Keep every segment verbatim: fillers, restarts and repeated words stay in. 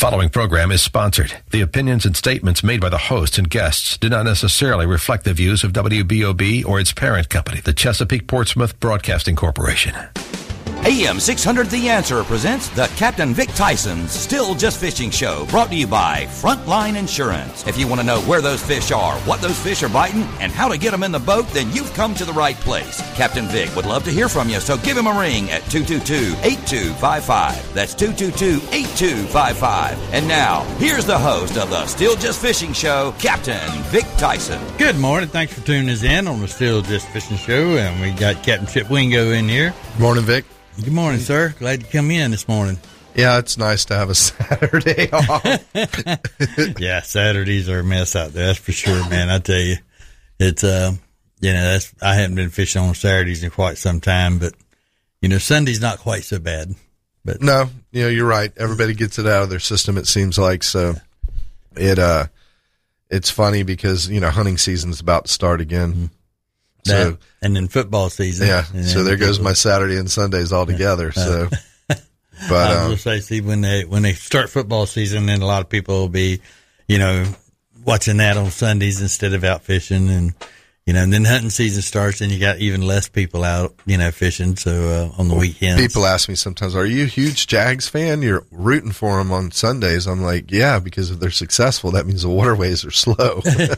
following program is sponsored. The opinions and statements made by the host and guests do not necessarily reflect the views of W B O B or its parent company, the Chesapeake Portsmouth Broadcasting Corporation. A M six hundred The Answer presents the Captain Vic Tyson's Still Just Fishing Show, brought to you by Frontline Insurance. If you want to know where those fish are, what those fish are biting, and how to get them in the boat, then you've come to the right place. Captain Vic would love to hear from you, so give him a ring at two two two, eight two five five. That's two two two, eight two five five. And now, here's the host of the Still Just Fishing Show, Captain Vic Tyson. Good morning. Thanks for tuning us in on the Still Just Fishing Show, and we got Captain Chip Wingo in here. Morning, Vic. Good morning, sir. Glad to come in this morning. Yeah, it's nice to have a Saturday off. Yeah, Saturdays are a mess out there, that's for sure, man. I tell you, it's uh, you know, that's I haven't been fishing on Saturdays in quite some time, but you know, Sunday's not quite so bad. But no, you know, you're right. Everybody gets it out of their system, it seems like. So it uh, it's funny because you know, hunting season's about to start again. Mm-hmm. That, so, and then football season. Yeah, so there goes my Saturday and Sundays all together. Yeah. So, but I was um, gonna say, see, when they when they start football season, then a lot of people will be, you know, watching that on Sundays instead of out fishing, and you know, and then hunting season starts, and you got even less people out, you know, fishing. So uh, on the weekends, people ask me sometimes, "Are you a huge Jags fan? You're rooting for them on Sundays?" I'm like, "Yeah, because if they're successful, that means the waterways are slow."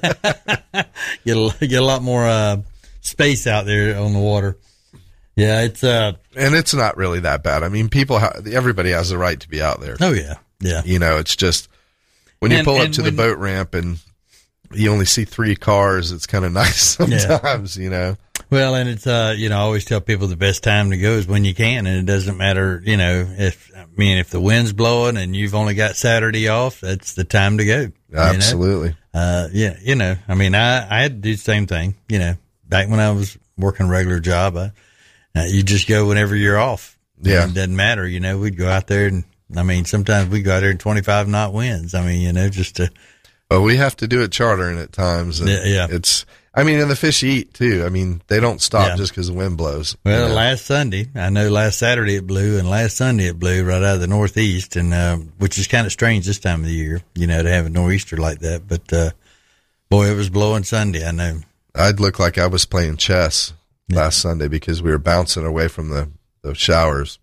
get a, get a lot more. Uh, space out there on the water. Yeah, it's uh and it's not really that bad. I mean, people ha- everybody has the right to be out there. Oh yeah. Yeah. You know, it's just when you and, pull and up to when, the boat ramp and you only see three cars, it's kind of nice sometimes, yeah. You know. Well, and it's uh you know, I always tell people the best time to go is when you can, and it doesn't matter, you know, if I mean if the wind's blowing and you've only got Saturday off, that's the time to go. Absolutely. You know? Uh yeah, you know, I mean I I had to do the same thing, you know. Back when I was working a regular job, I, uh, you just go whenever you're off. Yeah. It doesn't matter. You know, we'd go out there and, I mean, sometimes we go out there in twenty-five knot winds. I mean, you know, just to. Well, we have to do it chartering at times. And yeah, yeah. It's, I mean, and the fish eat too. I mean, they don't stop yeah. just because the wind blows. Well, you know? Last Sunday, I know last Saturday it blew, and last Sunday it blew right out of the northeast, and, uh, which is kind of strange this time of the year, you know, to have a nor'easter like that. But, uh, boy, it was blowing Sunday, I know. I'd look like I was playing chess yeah. last Sunday because we were bouncing away from the, the showers.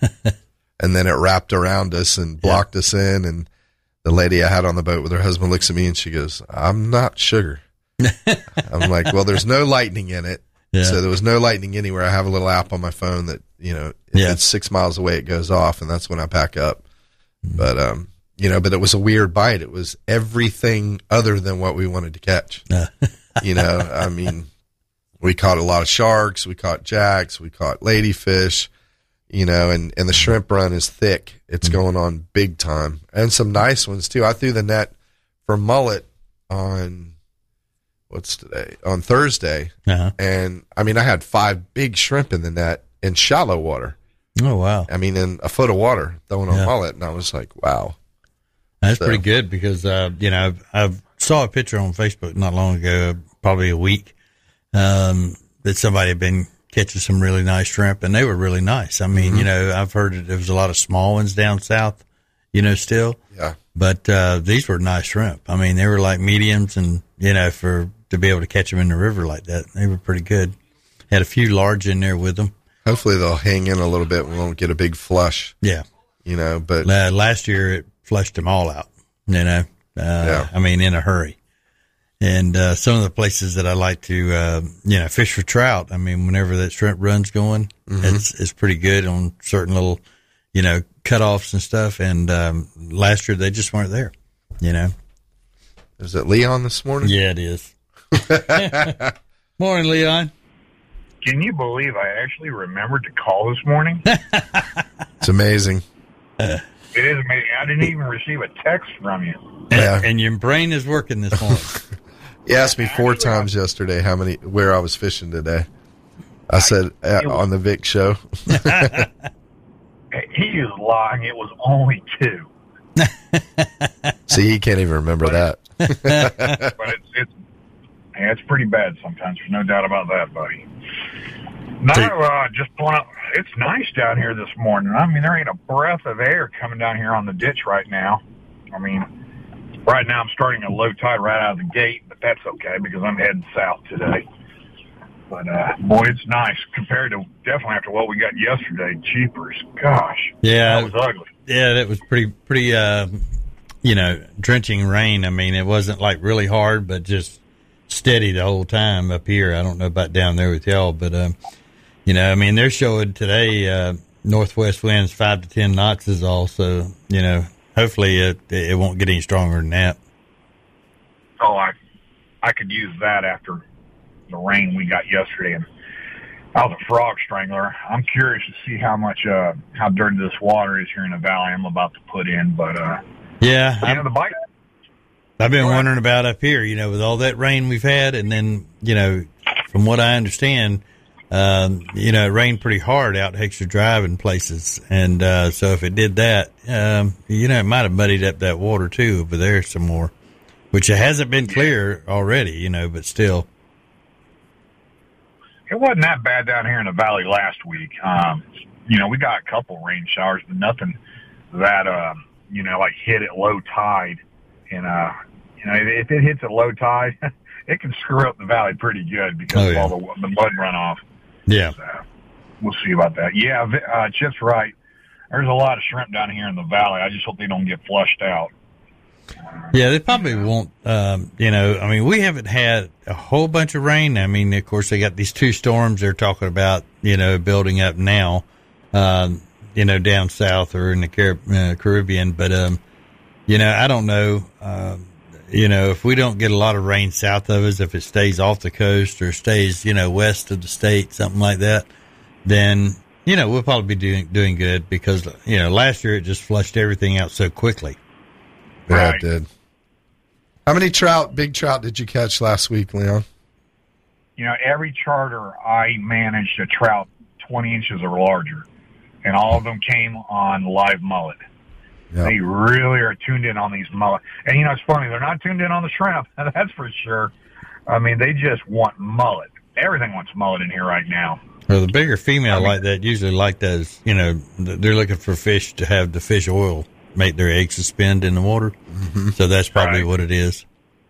And then it wrapped around us and blocked yeah. us in. And the lady I had on the boat with her husband looks at me and she goes, "I'm not sugar." I'm like, "Well, there's no lightning in it." Yeah. So there was no lightning anywhere. I have a little app on my phone that, you know, if yeah. it's six miles away, it goes off. And that's when I pack up. Mm-hmm. But, um, you know, but it was a weird bite. It was everything other than what we wanted to catch. Uh. You know, I mean, we caught a lot of sharks, we caught jacks, we caught ladyfish, you know, and, and the shrimp run is thick. It's mm-hmm. going on big time. And some nice ones, too. I threw the net for mullet on, what's today? On Thursday. Uh-huh. And, I mean, I had five big shrimp in the net in shallow water. Oh, wow. I mean, in a foot of water throwing on yeah. mullet. And I was like, wow. That's so. pretty good because, uh, you know, I saw a picture on Facebook not long ago, probably a week, um, that somebody had been catching some really nice shrimp, and they were really nice. I mean, mm-hmm. you know, I've heard that there was a lot of small ones down south, you know, still. Yeah. But uh, these were nice shrimp. I mean, they were like mediums, and, you know, for to be able to catch them in the river like that, they were pretty good. Had a few large in there with them. Hopefully they'll hang in a little bit and we won't get a big flush. Yeah. You know, but. Uh, last year it flushed them all out, you know. Uh, yeah. I mean, in a hurry. And uh, some of the places that I like to, uh, you know, fish for trout, I mean, whenever that shrimp run's going, mm-hmm. it's it's pretty good on certain little, you know, cutoffs and stuff. And um, last year they just weren't there, you know. Is it Leon this morning? Yeah, it is. Morning, Leon. Can you believe I actually remembered to call this morning? It's amazing. Uh, it is amazing. I didn't even receive a text from you. Yeah. And your brain is working this morning. You asked me four actually, times yesterday how many where I was fishing today. I, I said uh, was, on the Vic show. He is lying. It was only two. See, he can't even remember but that. But it's it's yeah, it's pretty bad sometimes. There's no doubt about that, buddy. No, uh, just pulling up. It's nice down here this morning. I mean, there ain't a breath of air coming down here on the ditch right now. I mean, right now I'm starting a low tide right out of the gate, but that's okay because I'm heading south today. But, uh, boy, it's nice compared to definitely after what we got yesterday. Cheapers. Gosh. Yeah. That was ugly. Yeah, that was pretty, pretty, uh, you know, drenching rain. I mean, it wasn't like really hard, but just steady the whole time up here. I don't know about down there with y'all, but, um, you know, I mean, they're showing today, uh, northwest winds five to ten knots is all. So, you know, hopefully it, it won't get any stronger than that. Oh, I, I could use that after the rain we got yesterday, and I was a frog strangler. I'm curious to see how much, uh, how dirty this water is here in the valley I'm about to put in, but, uh, yeah, you know, the bite. I've been wondering about up here, you know, with all that rain we've had, and then, you know, from what I understand, um, you know, it rained pretty hard out Heckscher Drive in places, and, uh, so if it did that, um, you know, it might have muddied up that water too over there some more, which it hasn't been clear already, you know, but still. It wasn't that bad down here in the valley last week. Um, you know, we got a couple rain showers, but nothing that, um, you know, like hit at low tide. And, uh, you know, if it hits at low tide, it can screw up the valley pretty good because oh, yeah. of all the, the mud runoff. Yeah. So, we'll see about that. Yeah, uh, Chip's right. There's a lot of shrimp down here in the valley. I just hope they don't get flushed out. Yeah, they probably won't, um, you know, I mean, we haven't had a whole bunch of rain. I mean, of course, they got these two storms they're talking about, you know, building up now, um, you know, down south or in the Car- uh, Caribbean. But, um, you know, I don't know, um, you know, if we don't get a lot of rain south of us, if it stays off the coast or stays, you know, west of the state, something like that, then, you know, we'll probably be doing, doing good because, you know, last year it just flushed everything out so quickly. Yeah, Right. it did. How many trout, big trout, did you catch last week, Leon? You know, every charter I managed a trout twenty inches or larger, and all of them came on live mullet. Yep. They really are tuned in on these mullet. And, you know, it's funny. They're not tuned in on the shrimp. That's for sure. I mean, they just want mullet. Everything wants mullet in here right now. Well, the bigger female I mean, like that usually like those, you know, they're looking for fish to have the fish oil make their eggs suspend in the water. Mm-hmm. So that's probably right. what it is.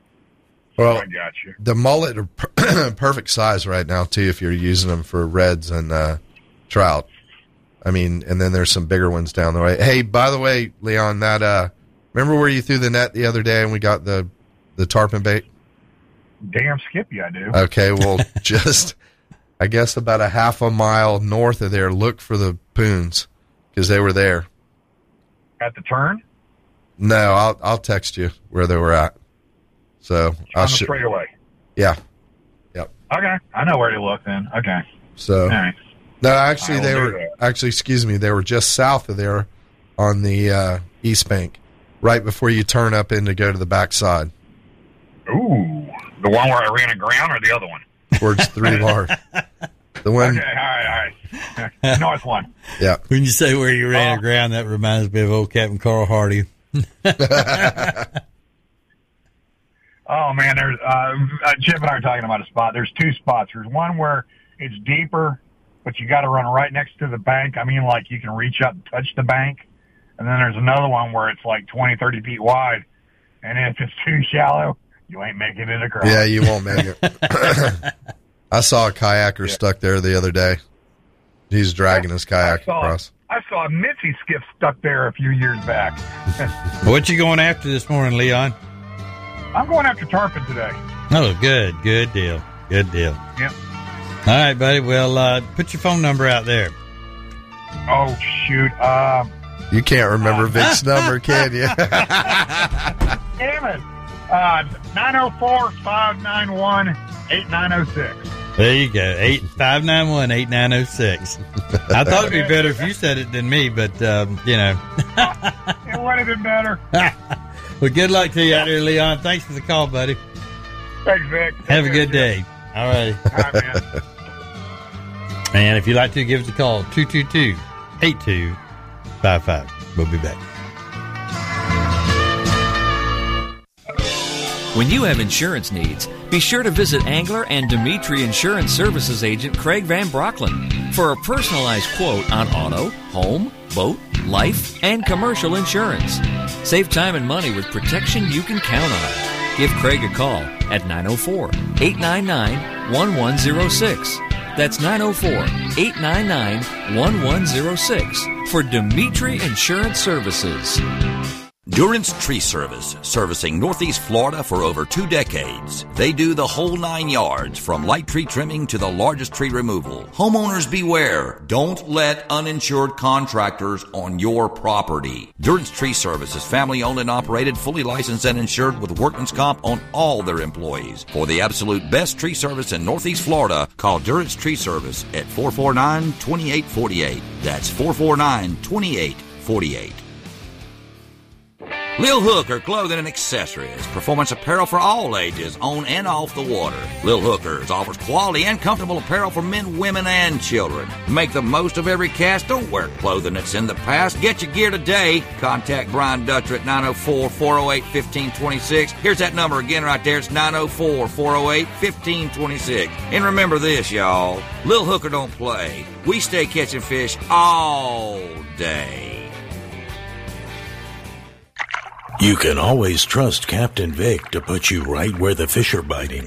Well, I got you. The mullet are per- perfect size right now, too, if you're using them for reds and uh, trout. I mean, and then there's some bigger ones down the way. Hey, by the way, Leon, that uh, remember where you threw the net the other day and we got the, the tarpon bait? Damn Skippy, I do. Okay, well, just, I guess, about a half a mile north of there, look for the poons because they were there. At the turn? No, I'll I'll text you where they were at. So I'll On the sh- straightaway. Yeah. Yep. Okay. I know where to look then. Okay. So All right. no, actually I will they do were that. actually excuse me, they were just south of there on the uh, east bank, right before you turn up in to go to the backside. Ooh. The one where I ran aground or the other one? Towards three bar. The one Okay, all right, all right. The north one. Yeah. When you say where you ran Oh. aground, that reminds me of old Captain Carl Hardy. Oh, man, there's uh, uh, Chip and I are talking about a spot. There's two spots. There's one where it's deeper, but you got to run right next to the bank. I mean, like you can reach up and touch the bank. And then there's another one where it's like twenty, thirty feet wide. And if it's too shallow, you ain't making it across. Yeah, you won't make it. I saw a kayaker Yeah. stuck there the other day. He's dragging his kayak I saw, across. I saw a Mitzi skiff stuck there a few years back. What you going after this morning, Leon? I'm going after tarpon today. Oh, good. Good deal. Good deal. Yep. All right, buddy. Well, uh, put your phone number out there. Oh, shoot. Uh, You can't remember Vic's number, can you? damn it. Uh, nine oh four, five nine one, eight nine oh six. There you go. Eight five nine one eight nine zero six. I thought it'd be better if you said it than me, but um, you know. It would have been better. Well, good luck to you out there, Leon. Thanks for the call, buddy. Thanks, Vic. Have a good day. All right. All right, man. And if you'd like to, give us a call, two two two, eight two five five. We'll be back. When you have insurance needs, be sure to visit Angler and Dimitri Insurance Services agent Craig Van Brocklin for a personalized quote on auto, home, boat, life, and commercial insurance. Save time and money with protection you can count on. Give Craig a call at nine oh four, eight nine nine, one one oh six. That's nine oh four, eight nine nine, one one oh six for Dimitri Insurance Services. Durance Tree Service, servicing Northeast Florida for over two decades. They do the whole nine yards, from light tree trimming to the largest tree removal. Homeowners beware. Don't let uninsured contractors on your property. Durance Tree Service is family owned and operated, fully licensed and insured with workman's comp on all their employees. For the absolute best tree service in Northeast Florida, call Durance Tree Service at four four nine, two eight four eight. That's four four nine, two eight four eight. Lil Hooker Clothing and Accessories, performance apparel for all ages, on and off the water. Lil Hookers offers quality and comfortable apparel for men, women, and children. Make the most of every cast. Don't wear clothing that's in the past. Get your gear today. Contact Brian Dutcher at nine oh four, four oh eight, one five two six. Here's that number again right there. It's nine oh four, four oh eight, one five two six. And remember this, y'all. Lil Hooker don't play. We stay catching fish all day. You can always trust Captain Vic to put you right where the fish are biting.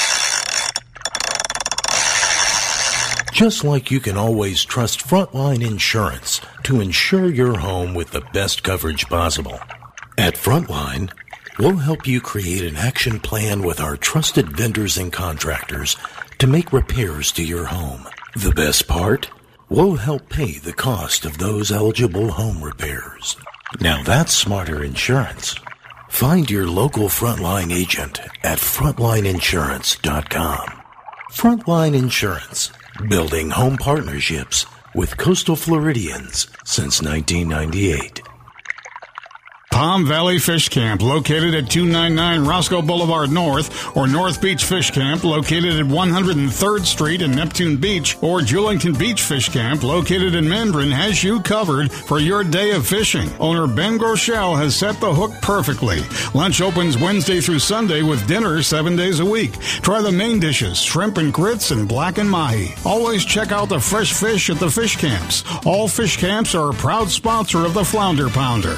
Just like you can always trust Frontline Insurance to insure your home with the best coverage possible. At Frontline, we'll help you create an action plan with our trusted vendors and contractors to make repairs to your home. The best part? We'll help pay the cost of those eligible home repairs. Now that's smarter insurance. Find your local Frontline agent at frontline insurance dot com. Frontline Insurance, building home partnerships with coastal Floridians since nineteen ninety-eight. Palm Valley Fish Camp, located at two ninety-nine Roscoe Boulevard North, or North Beach Fish Camp, located at one hundred third Street in Neptune Beach, or Julington Beach Fish Camp, located in Mendron, has you covered for your day of fishing. Owner Ben Groeschel has set the hook perfectly. Lunch opens Wednesday through Sunday with dinner seven days a week. Try the main dishes, shrimp and grits, and black and mahi. Always check out the fresh fish at the fish camps. All fish camps are a proud sponsor of the Flounder Pounder.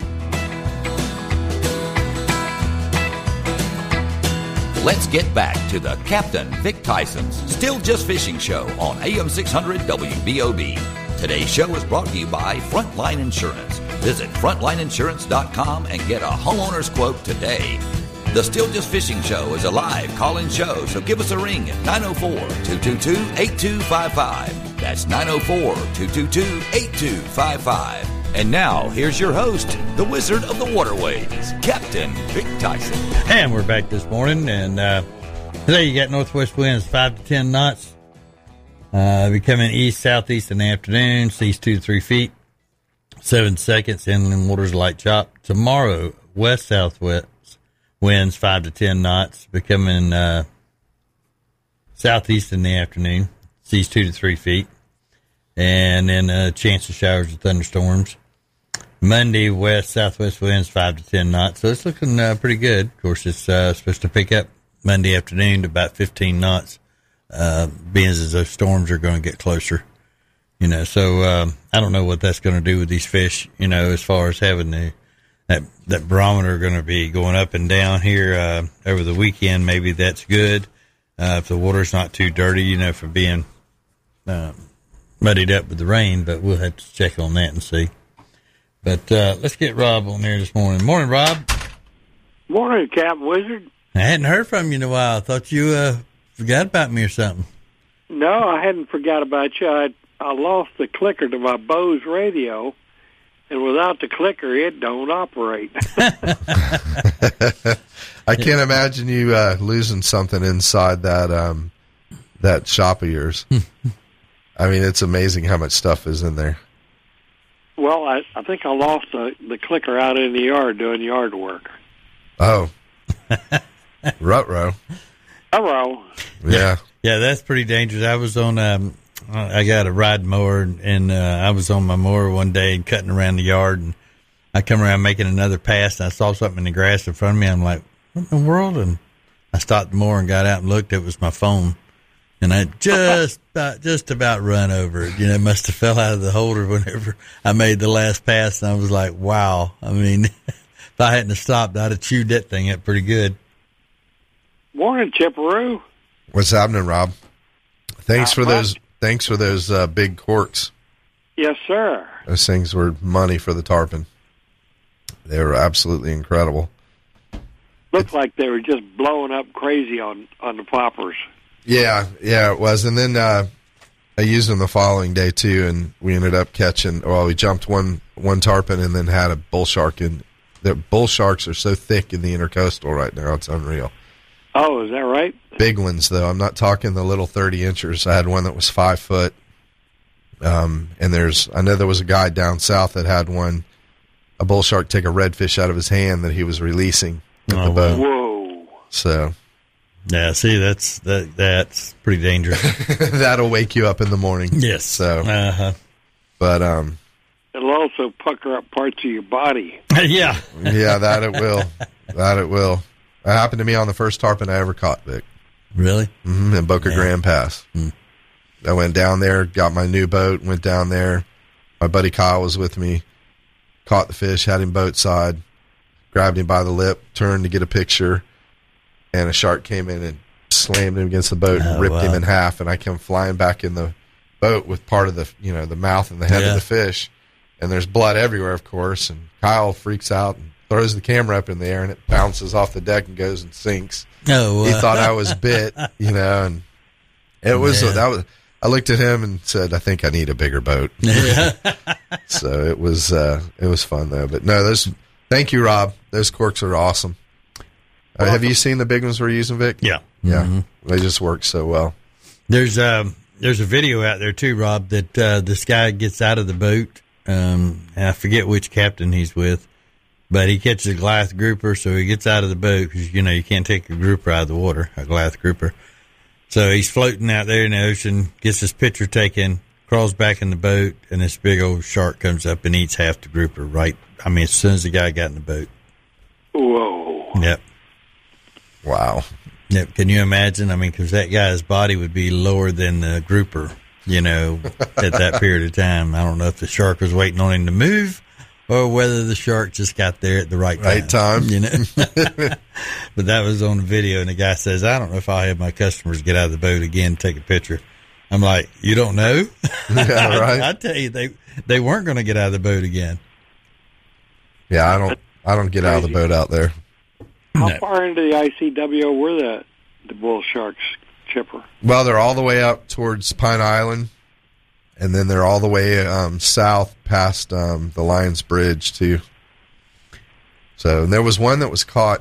Let's get back to the Captain Vic Tyson's Still Just Fishing Show on A M six hundred W B O B. Today's show is brought to you by Frontline Insurance. Visit frontline insurance dot com and get a homeowner's quote today. The Still Just Fishing Show is a live call-in show, so give us a ring at nine oh four, two two two, eight two five five. That's nine oh four, two two two, eight two five five. And now, here's your host, the Wizard of the Waterways, Captain Vic Tyson. And we're back this morning, and uh, today you got northwest winds five to ten knots. Uh, becoming east-southeast in the afternoon, seas two to three feet, seven seconds, inland waters light chop. Tomorrow, west-southwest winds five to ten knots, becoming uh, southeast in the afternoon, seas two to three feet, and then a uh, chance of showers and thunderstorms. Monday, west, southwest winds, five to ten knots. So it's looking uh, pretty good. Of course, it's uh, supposed to pick up Monday afternoon to about fifteen knots, uh, being as those storms are going to get closer. You know, so um, I don't know what that's going to do with these fish, you know, as far as having the that, that barometer going to be going up and down here uh, over the weekend. Maybe that's good. Uh, if the water's not too dirty, you know, for being uh, muddied up with the rain, but we'll have to check on that and see. But uh, let's get Rob on there this morning. Morning, Rob. Morning, Cap Wizard. I hadn't heard from you in a while. I thought you uh, forgot about me or something. No, I hadn't forgot about you. I, I lost the clicker to my Bose radio, and without the clicker, it don't operate. I can't imagine you uh, losing something inside that um, that shop of yours. I mean, it's amazing how much stuff is in there. Well, I, I think I lost the, the clicker out in the yard doing yard work. Oh. Ruh-roh. Ruh-roh. Yeah. Yeah, that's pretty dangerous. I was on, um, I got a ride mower, and uh, I was on my mower one day and cutting around the yard, and I come around making another pass, and I saw something in the grass in front of me. I'm like, what in the world? And I stopped the mower and got out and looked. It was my phone. And I just about, just about run over it. You know, it must have fell out of the holder whenever I made the last pass. And I was like, wow. I mean, if I hadn't stopped, I'd have chewed that thing up pretty good. Morning, Chipperoo. What's happening, Rob? Thanks Not for much. those. Thanks for those uh, big corks. Yes, sir. Those things were money for the tarpon. They were absolutely incredible. Looked like they were just blowing up crazy on, on the poppers. Yeah, yeah, it was. And then uh, I used them the following day too, and we ended up catching. Well, we jumped one one tarpon and then had a bull shark. And the bull sharks are so thick in the intercoastal right now; it's unreal. Oh, is that right? Big ones, though. I'm not talking the little thirty inchers. I had one that was five foot. Um, and there's, I know there was a guy down south that had one, a bull shark take a redfish out of his hand that he was releasing with Oh, the boat. Whoa. So, Yeah, see, that's that that's pretty dangerous. that'll wake you up in the morning. Yes. So, Uh-huh. but, um, It'll also pucker up parts of your body. yeah. yeah, that it will. That it will. That happened to me on the first tarpon I ever caught, Vic. Really? Mm-hmm, in Boca Yeah. Grande Pass. Mm. I went down there, got my new boat, went down there. My buddy Kyle was with me, caught the fish, had him boat side, grabbed him by the lip, turned to get a picture, and a shark came in and slammed him against the boat and Oh, ripped wow. him in half. And I come flying back in the boat with part of the, you know, the mouth and the head Yeah. of the fish. And there's blood everywhere, of course. And Kyle freaks out and throws the camera up in the air, and it bounces off the deck and goes and sinks. Oh, He uh, thought I was bit, you know, and it was Yeah. that was. I looked at him and said, "I think I need a bigger boat." So it was uh, it was fun though. But no, those. Thank you, Rob. Those corks are awesome. Uh, have you seen the big ones we're using, Vic? Yeah. Yeah, Mhm. they just work so well. There's um there's a video out there too, Rob, that uh, this guy gets out of the boat. Um, and I forget which captain he's with, but he catches a Goliath grouper, so he gets out of the boat because you know you can't take a grouper out of the water, a Goliath grouper. So he's floating out there in the ocean, gets his picture taken, crawls back in the boat, and this big old shark comes up and eats half the grouper. Right, I mean, as soon as the guy got in the boat. Whoa. Yep. Wow. Yep. Can you imagine? I mean, because that guy's body would be lower than the grouper, you know, at that period of time. I don't know if the shark was waiting on him to move or whether the shark just got there at the right time. Right time. You know? But that was on the video, and the guy says, I don't know if I'll have my customers get out of the boat again and take a picture. I'm like, you don't know? Yeah, right. I, I tell you, they they weren't going to get out of the boat again. Yeah, I don't. I don't get out of the boat out there. How No. far into the I C W were the, the bull sharks, Chipper? Well, they're all the way up towards Pine Island, and then they're all the way um, south past um, the Lions Bridge too. So and there was one that was caught.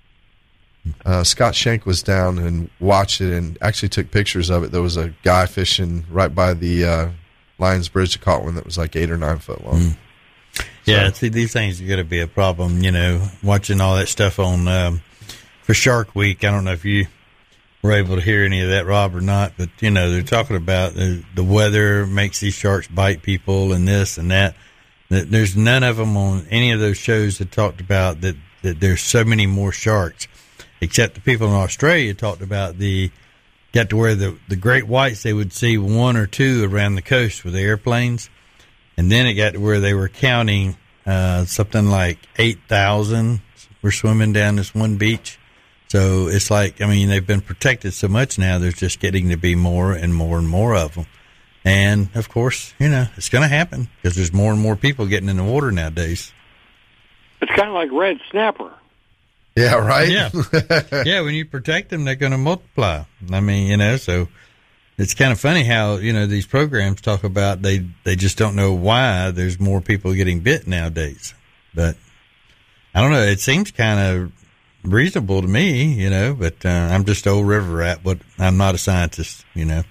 Uh, Scott Schenk was down and watched it and actually took pictures of it. There was a guy fishing right by the uh, Lions Bridge that caught one that was like eight or nine foot long. Mm. Yeah, see, these things are going to be a problem, you know, watching all that stuff on um, for Shark Week. I don't know if you were able to hear any of that, Rob, or not, but, you know, they're talking about the, the weather makes these sharks bite people and this and that. There's none of them on any of those shows that talked about that, that there's so many more sharks, except the people in Australia talked about the, got to where the, the great whites, they would see one or two around the coast with the airplanes. And then it got to where they were counting uh, something like eight thousand were swimming down this one beach. So it's like, I mean, they've been protected so much now, there's just getting to be more and more and more of them. And, of course, you know, it's going to happen because there's more and more people getting in the water nowadays. It's kind of like red snapper. Yeah, right? Yeah. Yeah, when you protect them, they're going to multiply. I mean, you know, so it's kind of funny how, you know, these programs talk about they, they just don't know why there's more people getting bit nowadays. But I don't know. It seems kind of reasonable to me, you know, but uh, I'm just old river rat, but I'm not a scientist, you know.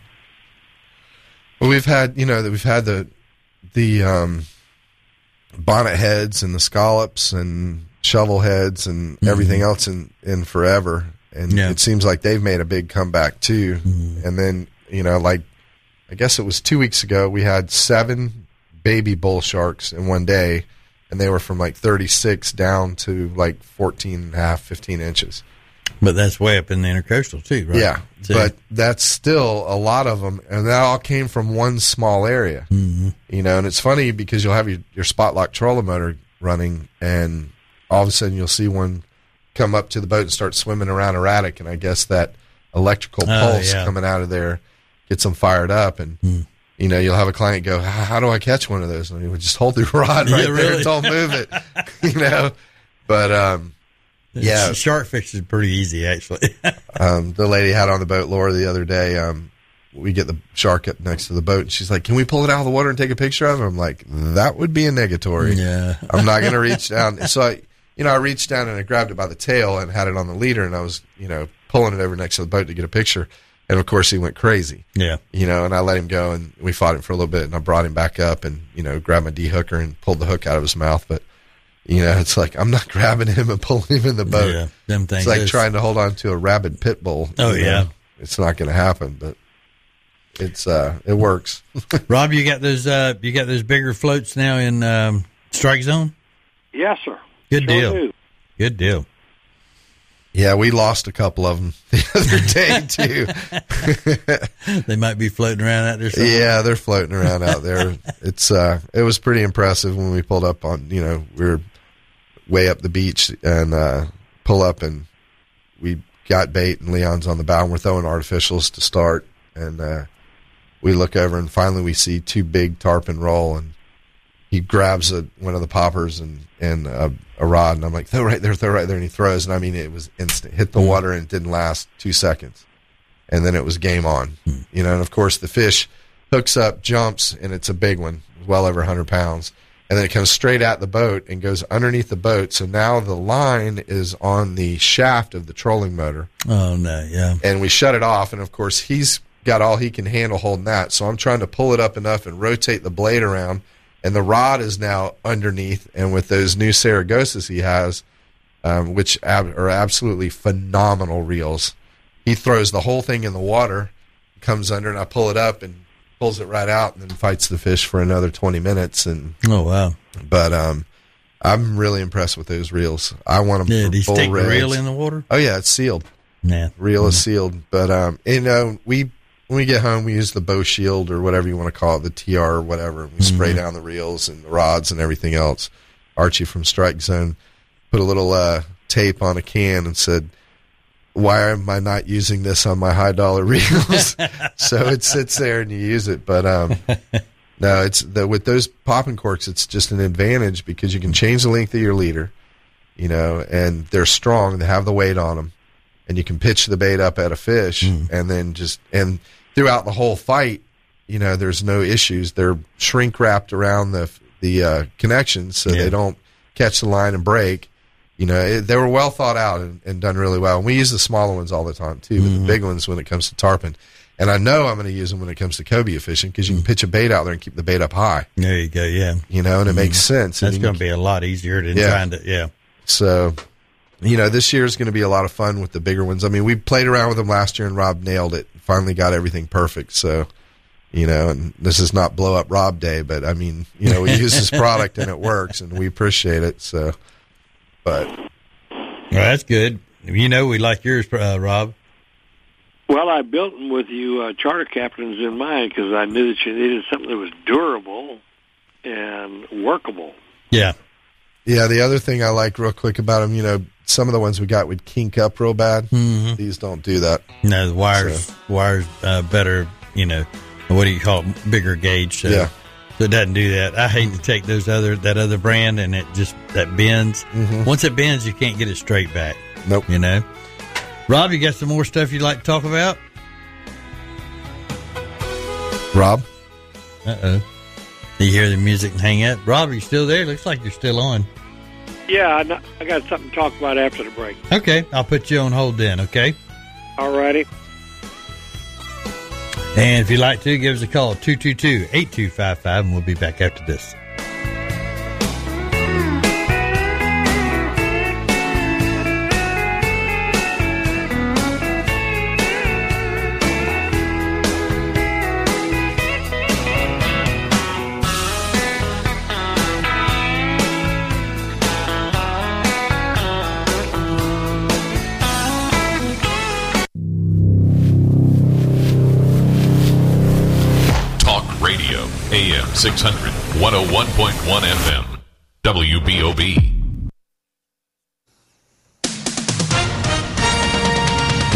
Well, we've had, you know, that we've had the the um, bonnet heads and the scallops and shovel heads and Mm-hmm. everything else in, in forever. And Yeah. it seems like they've made a big comeback too. Mm-hmm. And then, you know, like, I guess it was two weeks ago, we had seven baby bull sharks in one day, and they were from like thirty-six down to like fourteen and a half, fifteen inches. But that's way up in the intercoastal too, right? Yeah, So- but that's still a lot of them, and that all came from one small area. Mhm. You know, and it's funny because you'll have your, your spot lock trolling motor running, and all of a sudden you'll see one come up to the boat and start swimming around erratic, and I guess that electrical pulse oh, yeah. coming out of there gets them fired up, and hmm. you know, you'll have a client go, how do I catch one of those? And you would just hold the rod right yeah, there, really? don't move it, you know. But um, yeah, shark fish is pretty easy actually. um, the lady had on the boat, Laura, the other day. Um, we get the shark up next to the boat, and she's like, "Can we pull it out of the water and take a picture of it?" I'm like, "That would be a negatory. Yeah, I'm not going to reach down." So I, you know, I reached down and I grabbed it by the tail and had it on the leader, and I was, you know, pulling it over next to the boat to get a picture. And of course, he went crazy. Yeah, you know, and I let him go, and we fought him for a little bit, and I brought him back up, and you know, grabbed my de-hooker and pulled the hook out of his mouth. But you know, it's like I'm not grabbing him and pulling him in the boat. Yeah, them things. It's like is. trying to hold on to a rabid pit bull. Oh you know? yeah, it's not going to happen, but it's uh, it works. Rob, you got those uh, you got those bigger floats now in um, Strike Zone? Yes, sir. Good Sure deal. do. Good deal. Yeah, we lost a couple of them the other day too. They might be floating around out there somewhere. Yeah, they're floating around out there. It's uh, it was pretty impressive when we pulled up on. You know, we were way up the beach and uh, pull up, and we got bait, and Leon's on the bow, and we're throwing artificials to start, and uh, we look over, and finally we see two big tarpon roll, and he grabs a, one of the poppers and and a, a rod, and I'm like, throw right there, throw right there, and he throws, and I mean, it was instant. Hit the water, and it didn't last two seconds, and then it was game on. You know, and of course the fish hooks up, jumps, and it's a big one, well over one hundred pounds, and then it comes straight at the boat and goes underneath the boat. So now the line is on the shaft of the trolling motor. Oh no, yeah. And we shut it off, and of course he's got all he can handle holding that. So I'm trying to pull it up enough and rotate the blade around. And the rod is now underneath, and with those new Saragosas he has, um, which ab- are absolutely phenomenal reels, he throws the whole thing in the water, comes under, and I pull it up and pulls it right out, and then fights the fish for another twenty minutes. And oh wow! But um, I'm really impressed with those reels. I want them Yeah, for did he full stick the reds. reel in the water? Oh yeah, it's sealed. Yeah, reel is sealed. But um, you know, we. When we get home, we use the bow shield or whatever you want to call it, the T R or whatever. We spray Mm-hmm. down the reels and the rods and everything else. Archie from Strike Zone put a little uh, tape on a can and said, why am I not using this on my high dollar reels? So it sits there and you use it. But um, no, it's the, with those popping corks, it's just an advantage because you can change the length of your leader, you know, and they're strong. They have the weight on them. And you can pitch the bait up at a fish, mm. and then just and throughout the whole fight, you know, there's no issues. They're shrink wrapped around the the uh, connections, so yeah. they don't catch the line and break. You know, it, they were well thought out and, and done really well. And we use the smaller ones all the time too, but mm-hmm. the big ones when it comes to tarpon. And I know I'm going to use them when it comes to cobia fishing because you can pitch a bait out there and keep the bait up high. There you go, yeah. You know, and it mm-hmm. makes sense. That's going to be a lot easier than yeah. trying to, yeah. So. You know, this year is going to be a lot of fun with the bigger ones. I mean, we played around with them last year, and Rob nailed it. Finally got everything perfect. So, you know, and this is not blow up Rob Day, but I mean, you know, we use his product and it works, and we appreciate it. So, but well, that's good. You know, we like yours, uh, Rob. Well, I built them with you uh, charter captains in mind because I knew that you needed something that was durable and workable. Yeah. Yeah, the other thing I like real quick about them, you know, some of the ones we got would kink up real bad. Mm-hmm. These don't do that. No, the wires, so. wires uh, better, you know, what do you call it, bigger gauge. So, yeah. so it doesn't do that. I hate to take those other that other brand and it just, that bends. Mm-hmm. Once it bends, you can't get it straight back. Nope. You know? Rob, you got some more stuff you'd like to talk about? Rob? Uh-oh. You hear the music and hang up. Rob, are you still there? Looks like you're still on. Yeah, I, know, I got something to talk about after the break. Okay, I'll put you on hold then, okay? All righty. And if you'd like to, give us a call, two two two, eight two five five, and we'll be back after this. A M six hundred, one oh one point one F M, W B O B.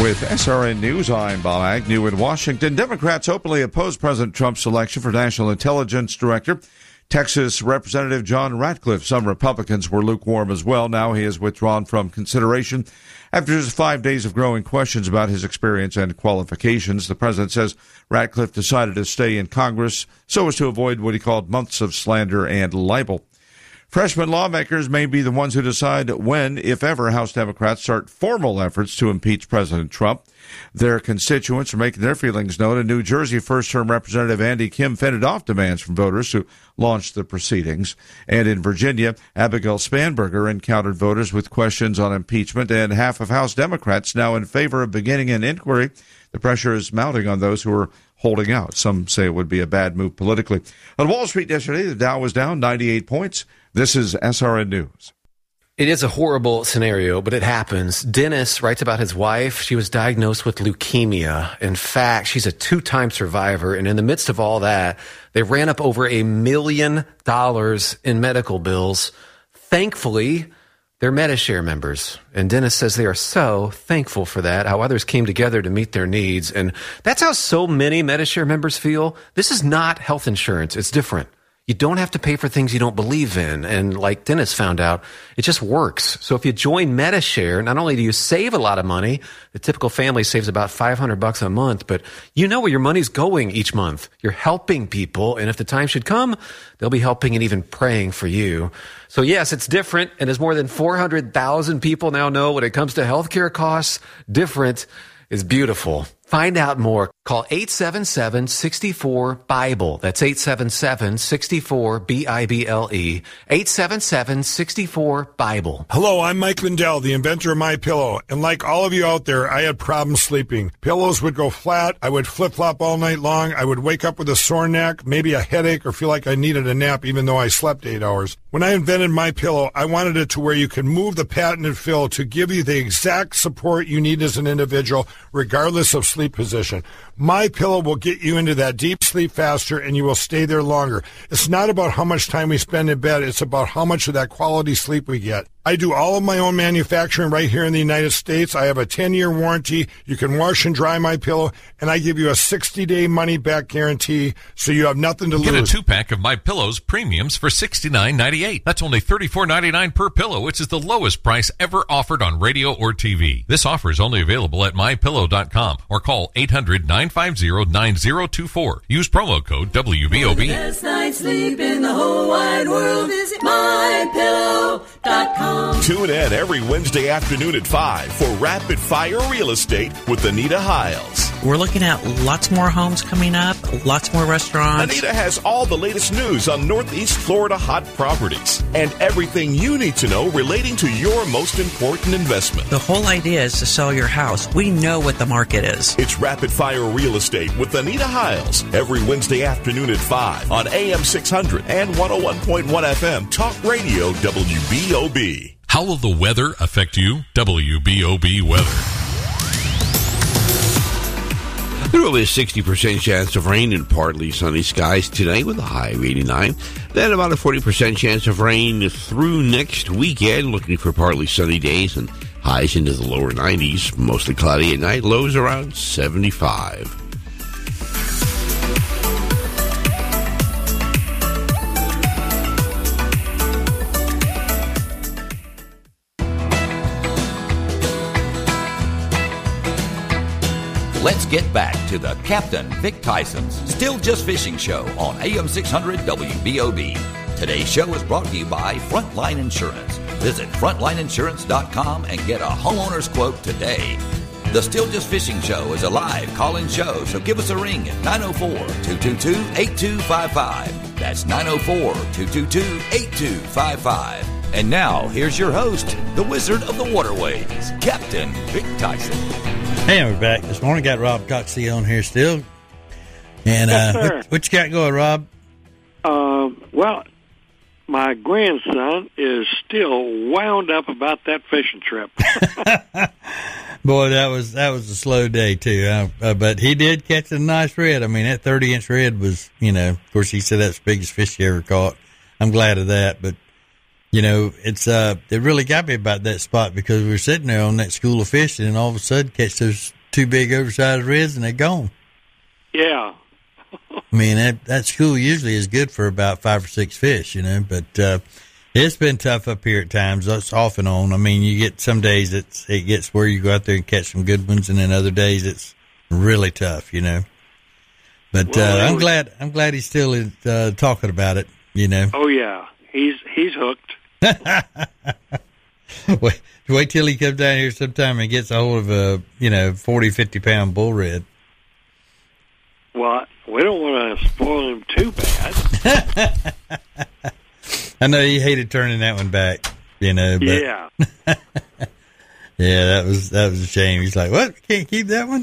With S R N News, I'm Bob Agnew in Washington. Democrats openly opposed President Trump's selection for National Intelligence Director. Texas Representative John Ratcliffe. Some Republicans were lukewarm as well. Now he has withdrawn from consideration after just five days of growing questions about his experience and qualifications. The president says Ratcliffe decided to stay in Congress so as to avoid what he called months of slander and libel. Freshman lawmakers may be the ones who decide when, if ever, House Democrats start formal efforts to impeach President Trump. Their constituents are making their feelings known. In New Jersey, first-term Representative Andy Kim fended off demands from voters to launch the proceedings. And in Virginia, Abigail Spanberger encountered voters with questions on impeachment, and half of House Democrats now in favor of beginning an inquiry. The pressure is mounting on those who are holding out. Some say it would be a bad move politically. On Wall Street yesterday, the Dow was down ninety-eight points. This is S R N News. It is a horrible scenario, but it happens. Dennis writes about his wife. She was diagnosed with leukemia. In fact, she's a two-time survivor. And in the midst of all that, they ran up over a million dollars in medical bills. Thankfully, they're Medi-Share members. And Dennis says they are so thankful for that, how others came together to meet their needs. And that's how so many Medi-Share members feel. This is not health insurance. It's different. You don't have to pay for things you don't believe in. And like Dennis found out, it just works. So if you join Medi-Share, not only do you save a lot of money, the typical family saves about five hundred bucks a month, but you know where your money's going each month. You're helping people. And if the time should come, they'll be helping and even praying for you. So yes, it's different. And as more than four hundred thousand people now know when it comes to healthcare costs, different is beautiful. Find out more. Call eight seven seven, six four, BIBLE. That's eight seven seven, six four, B I B L E. eight seven seven, six four, BIBLE. Hello, I'm Mike Lindell, the inventor of MyPillow. And like all of you out there, I had problems sleeping. Pillows would go flat. I would flip-flop all night long. I would wake up with a sore neck, maybe a headache, or feel like I needed a nap even though I slept eight hours. When I invented MyPillow, I wanted it to where you can move the patented fill to give you the exact support you need as an individual, regardless of sleep position. MyPillow will get you into that deep sleep faster, and you will stay there longer. It's not about how much time we spend in bed. It's about how much of that quality sleep we get. I do all of my own manufacturing right here in the United States. I have a ten-year warranty. You can wash and dry MyPillow, and I give you a sixty-day money-back guarantee, so you have nothing to Get lose. Get a two-pack of MyPillow's premiums for sixty-nine ninety-eight. That's only thirty-four ninety-nine per pillow, which is the lowest price ever offered on radio or T V. This offer is only available at my pillow dot com or call eight hundred, nine five zero, nine zero two four. Use promo code W B O B. For the best night's sleep in the whole wide world, visit my pillow dot com. Tune in every Wednesday afternoon at five for Rapid Fire Real Estate with Anita Hiles. We're looking at lots more homes coming up, lots more restaurants. Anita has all the latest news on Northeast Florida hot properties and everything you need to know relating to your most important investment. The whole idea is to sell your house. We know what the market is. It's Rapid Fire Real Estate with Anita Hiles every Wednesday afternoon at five on A M six hundred and one oh one point one F M Talk Radio W B O B. How will the weather affect you? W B O B weather. There will be a sixty percent chance of rain and partly sunny skies today with a high of eighty-nine. Then about a forty percent chance of rain through next weekend, looking for partly sunny days and highs into the lower nineties. Mostly cloudy at night, lows around seventy-five. Let's get back to the Captain Vic Tyson's Still Just Fishing Show on A M six hundred W B O B. Today's show is brought to you by Frontline Insurance. Visit frontline insurance dot com and get a homeowner's quote today. The Still Just Fishing Show is a live call-in show, so give us a ring at nine oh four, two two two, eight two five five. That's nine oh four, two two two, eight two five five. And now, here's your host, the Wizard of the Waterways, Captain Vic Tyson. Hey, we're back this morning. Got Rob Coxie on here still. And Yes, uh, sir. what, what you got going, Rob? Uh, well, my grandson is still wound up about that fishing trip. Boy, that was that was a slow day too. Uh, uh, but he did catch a nice red. I mean, that thirty inch red was, you know, of course he said that's the biggest fish he ever caught. I'm glad of that. But you know, it's uh, it really got me about that spot because we were sitting there on that school of fishing, and all of a sudden catch those two big oversized reds and they're gone. Yeah. I mean, that, that school usually is good for about five or six fish, you know, but, uh, it's been tough up here at times. That's off and on. I mean, you get some days it's, it gets where you go out there and catch some good ones, and then other days it's really tough, you know. But well, uh, I'm was, glad I'm glad he's still uh, talking about it, you know. Oh yeah, he's he's hooked. wait, wait till he comes down here sometime and gets a hold of a you know forty, fifty pound bull red. Well, we don't want to spoil him too bad. I know you hated turning that one back, you know. But yeah. Yeah, that was that was a shame. He's like, "What? Can't keep that one?"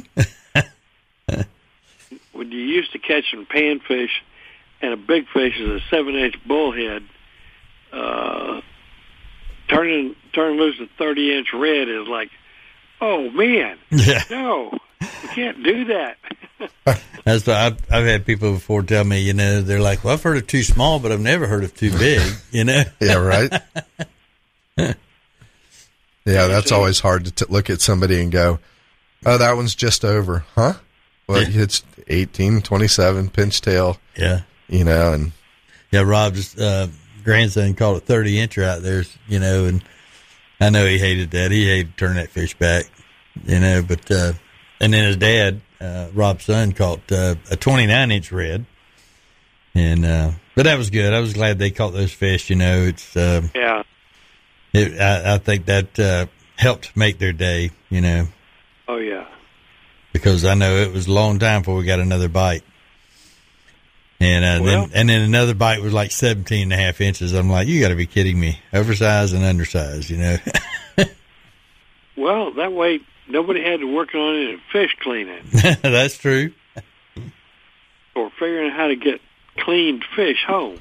When you used to catching panfish, and a big fish is a seven-inch bullhead, uh, turning turning loose a thirty-inch red is like, oh man, yeah. no, you can't do that. That's what I've, I've had people before tell me, you know, they're like, well, I've heard of too small, but I've never heard of too big, you know? Yeah, right. Yeah, that's always hard to t- look at somebody and go, oh, that one's just over, huh? Well, yeah. It's eighteen, twenty-seven, pinch tail. Yeah. You know, and. Yeah, Rob's uh, grandson called a thirty incher out there, you know, and I know he hated that. He hated turning that fish back, you know, but, uh, and then his dad, uh, Rob's son, caught uh, a twenty-nine inch red. And, uh, but that was good. I was glad they caught those fish, you know. It's, uh, yeah. It, I, I think that uh, helped make their day, you know. Oh, yeah. Because I know it was a long time before we got another bite. And uh, well, then and then another bite was like seventeen and a half inches. I'm like, you got to be kidding me. Oversized and undersized, you know. Well, that way nobody had to work on it in fish cleaning. That's true. Or figuring out how to get cleaned fish home.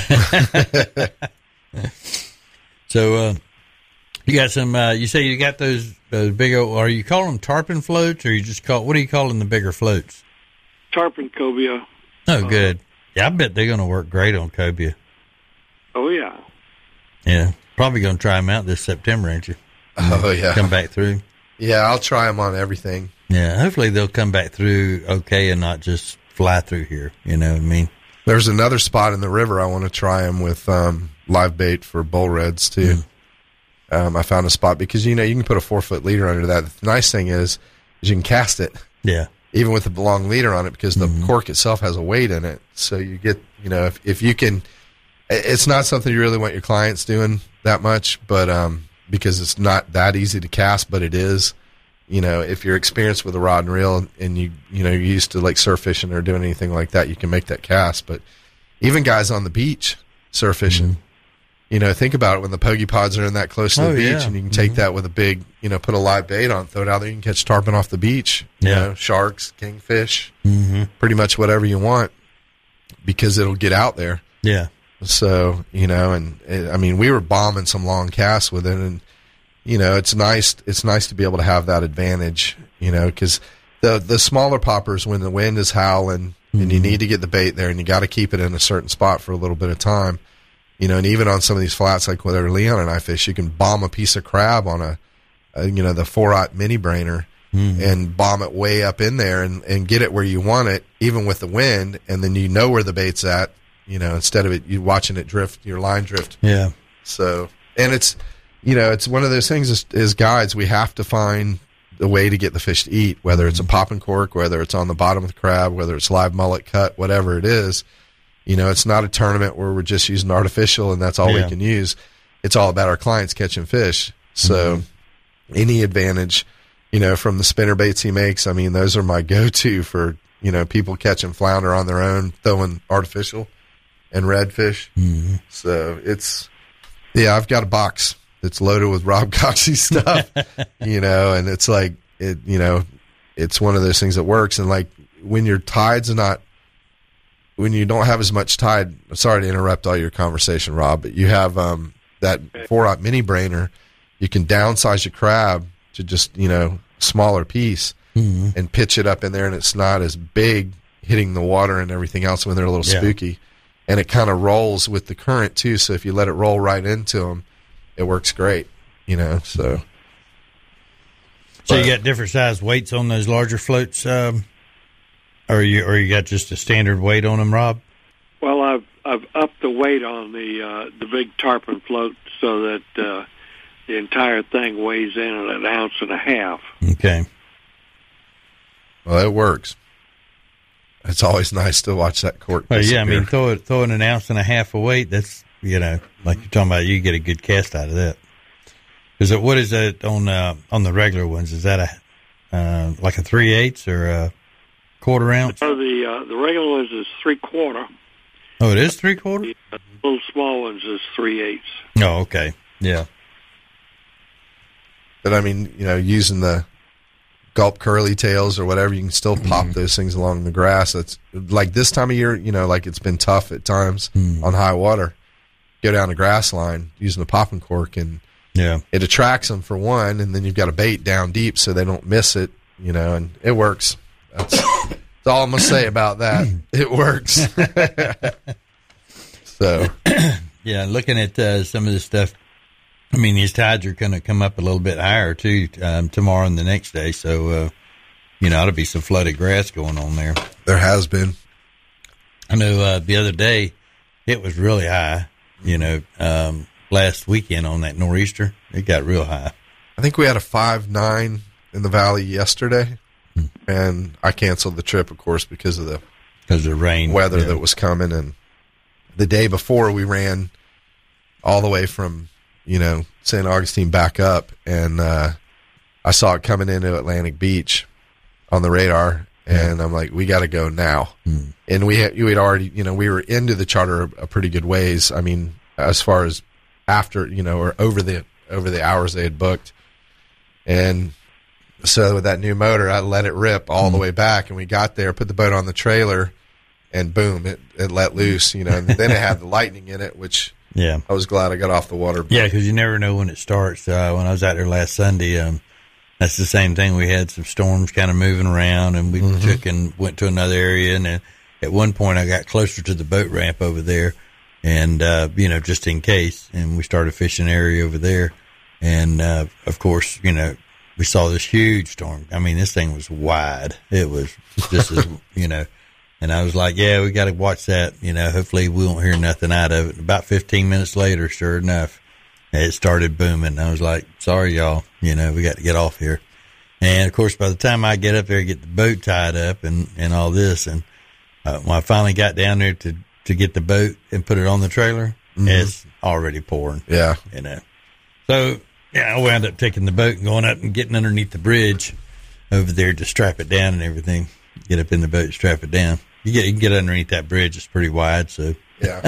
So, uh, you got some, uh, you say you got those, those big old, are you calling them tarpon floats, or you just call, what are you calling the bigger floats? Tarpon cobia. Oh, good. Yeah, I bet they're going to work great on cobia. Oh, yeah. Yeah. Probably going to try them out this September, ain't you? Oh, yeah. Come back through. Yeah, I'll try them on everything. Yeah, hopefully they'll come back through okay and not just fly through here. You know what I mean? There's another spot in the river I want to try them with um, live bait for bull reds, too. Mm. Um, I found a spot because, you know, you can put a four-foot leader under that. The nice thing is, is you can cast it. Yeah. Even with the long leader on it, because the mm-hmm. cork itself has a weight in it. So you get, you know, if, if you can, it's not something you really want your clients doing that much, but um, because it's not that easy to cast, but it is. You know, if you're experienced with a rod and reel and you, you know, you're used to like surf fishing or doing anything like that, you can make that cast. But even guys on the beach surf fishing, mm-hmm. you know, think about it when the pokey pods are in that close to oh, the beach, yeah. and you can take mm-hmm. that with a big, you know, put a live bait on, throw it out there, you can catch tarpon off the beach, you yeah. know, sharks, kingfish, mm-hmm. pretty much whatever you want, because it'll get out there. Yeah. So, you know, and it, I mean, we were bombing some long casts with it, and you know, it's nice. It's nice to be able to have that advantage, you know, because the the smaller poppers, when the wind is howling mm-hmm. and you need to get the bait there, and you got to keep it in a certain spot for a little bit of time, you know, and even on some of these flats like where Leon and I fish, you can bomb a piece of crab on a, a you know, the four-aught mini brainer mm-hmm. and bomb it way up in there and, and get it where you want it, even with the wind, and then you know where the bait's at, you know, instead of it you watching it drift, your line drift. Yeah. So, and it's. You know, it's one of those things as, as guides, we have to find the way to get the fish to eat, whether it's a popping cork, whether it's on the bottom of the crab, whether it's live mullet cut, whatever it is. You know, it's not a tournament where we're just using artificial and that's all yeah. we can use. It's all about our clients catching fish. So mm-hmm. any advantage, you know, from the spinner baits he makes, I mean, those are my go-to for, you know, people catching flounder on their own, throwing artificial and redfish. Mm-hmm. So it's, yeah, I've got a box. It's loaded with Rob Coxey stuff, you know, and it's like, it, you know, it's one of those things that works. And like when your tide's not, when you don't have as much tide, sorry to interrupt all your conversation, Rob, but you have um, that four-aught mini brainer, you can downsize your crab to just, you know, smaller piece mm-hmm. and pitch it up in there, and it's not as big hitting the water and everything else when they're a little yeah. spooky. And it kind of rolls with the current too. So if you let it roll right into them, it works great, you know, so. So you got different size weights on those larger floats, um, or you or you got just a standard weight on them, Rob? Well, I've I've upped the weight on the uh, the big tarpon float so that uh, the entire thing weighs in at an ounce and a half. Okay. Well, it works. It's always nice to watch that cork. Well, disappear. yeah, I mean, throw it, throwing an ounce and a half of weight. That's, you know, like you're talking about, you get a good cast out of that. Is it what is that on uh, on the regular ones? Is that a uh, like a three eighths or a quarter ounce? So the uh, the regular ones is three quarter. Oh, it is three quarter. The little small ones is three eighths. Oh, okay, yeah. But I mean, you know, using the gulp curly tails or whatever, you can still pop mm. those things along the grass. It's like this time of year, you know, like it's been tough at times mm. on high water. Go down the grass line using the popping cork, and yeah, it attracts them for one, and then you've got a bait down deep so they don't miss it, you know, and it works. That's, that's all I'm gonna say about that. It works. So, yeah, looking at uh, some of this stuff. I mean, these tides are going to come up a little bit higher, too, um, tomorrow and the next day. So, uh, you know, ought to be some flooded grass going on there. There has been. I know uh, the other day it was really high, you know, um, last weekend on that nor'easter. It got real high. I think we had a five nine in the valley yesterday, hmm. and I canceled the trip, of course, because of the, because of the rain. weather yeah. that was coming. And the day before, we ran all the way from, you know, Saint Augustine back up, and uh, I saw it coming into Atlantic Beach on the radar, and yeah. I'm like, we got to go now. Hmm. And we had, you had already, you know, we were into the charter a pretty good ways. I mean, as far as after, you know, or over the over the hours they had booked, and so with that new motor, I let it rip all hmm. the way back, and we got there, put the boat on the trailer, and boom, it it let loose, you know. And then it had the lightning in it, which. Yeah, I was glad I got off the water. Yeah, because you never know when it starts. Uh, when I was out there last Sunday, um, that's the same thing. We had some storms kind of moving around, and we mm-hmm. took and went to another area. And then at one point, I got closer to the boat ramp over there, and uh, you know, just in case. And we started fishing area over there, and uh, of course, you know, we saw this huge storm. I mean, this thing was wide. It was just as you know. And I was like, yeah, we got to watch that. You know, hopefully we won't hear nothing out of it. About fifteen minutes later, sure enough, it started booming. I was like, sorry, y'all. You know, we got to get off here. And, of course, by the time I get up there, get the boat tied up and, and all this, and uh, when I finally got down there to, to get the boat and put it on the trailer, mm-hmm. it's already pouring. Yeah. You know. So, yeah, I wound up taking the boat and going up and getting underneath the bridge over there to strap it down and everything. Get up in the boat, strap it down. You get you can get underneath that bridge. It's pretty wide, so yeah.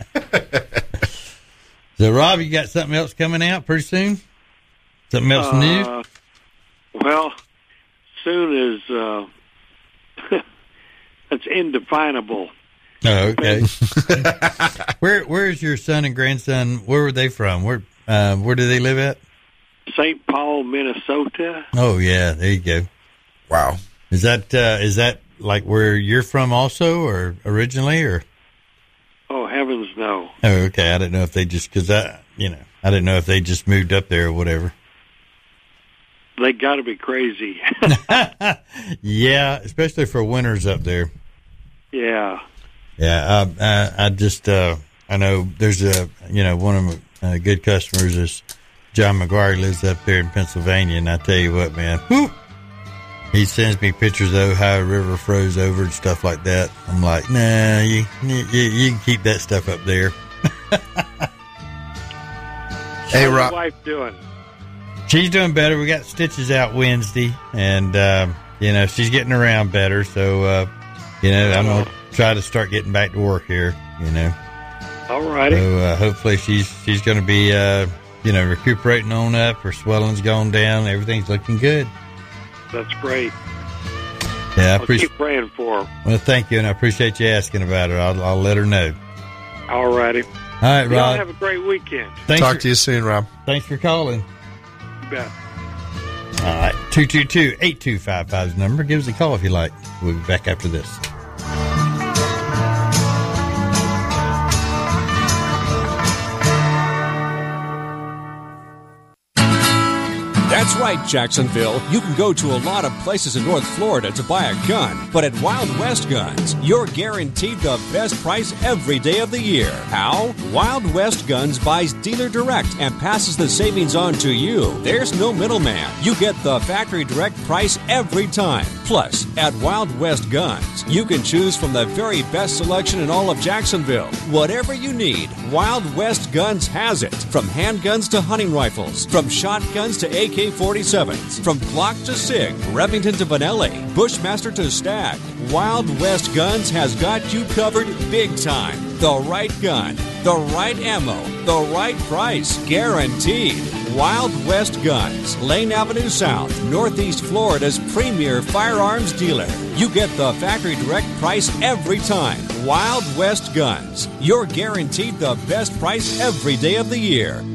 So, Rob, you got something else coming out pretty soon? Something else uh, new? Well, soon is uh, that's indefinable. Oh, okay. where Where's your son and grandson? Where were they from? Where uh, Where do they live at? Saint Paul, Minnesota. Oh yeah, there you go. Wow. Is that uh, is that like where you're from also, or originally, or? Oh, heavens no. Oh, okay. I didn't know if they just, because I, you know, I didn't know if they just moved up there or whatever. They got to be crazy. Yeah, especially for winters up there. Yeah. Yeah, I, I, I just, uh, I know there's a, you know, one of my uh, good customers is John McGuire, lives up there in Pennsylvania, and I tell you what, man, whew, he sends me pictures of Ohio River froze over and stuff like that. I'm like, nah, you you, you can keep that stuff up there. Hey, How's Rob. your wife doing? She's doing better. We got stitches out Wednesday, and um, you know she's getting around better. So uh, you know I'm gonna try to start getting back to work here. You know. All righty. So uh, hopefully she's she's gonna be uh, you know recuperating on up. Her swelling's gone down. Everything's looking good. That's great. Yeah, I I'll appreciate. keep praying for her. Well, thank you, and I appreciate you asking about her. I'll, I'll let her know. All righty. All right, Y'all Rob. have a great weekend. Thanks Talk for, to you soon, Rob. Thanks for calling. You bet. All right, two two two, eight two five five is the number. Give us a call if you like. We'll be back after this. That's right, Jacksonville. You can go to a lot of places in North Florida to buy a gun, but at Wild West Guns, you're guaranteed the best price every day of the year. How? Wild West Guns buys dealer direct and passes the savings on to you. There's no middleman. You get the factory direct price every time. Plus, at Wild West Guns, you can choose from the very best selection in all of Jacksonville. Whatever you need, Wild West Guns has it. From handguns to hunting rifles, from shotguns to A K forty-sevens, from Glock to SIG, Remington to Benelli, Bushmaster to Stag, Wild West Guns has got you covered big time. The right gun, the right ammo, the right price, guaranteed. Wild West Guns, Lane Avenue South, Northeast Florida's premier firearms dealer. You get the factory direct price every time. Wild West Guns. You're guaranteed the best price every day of the year.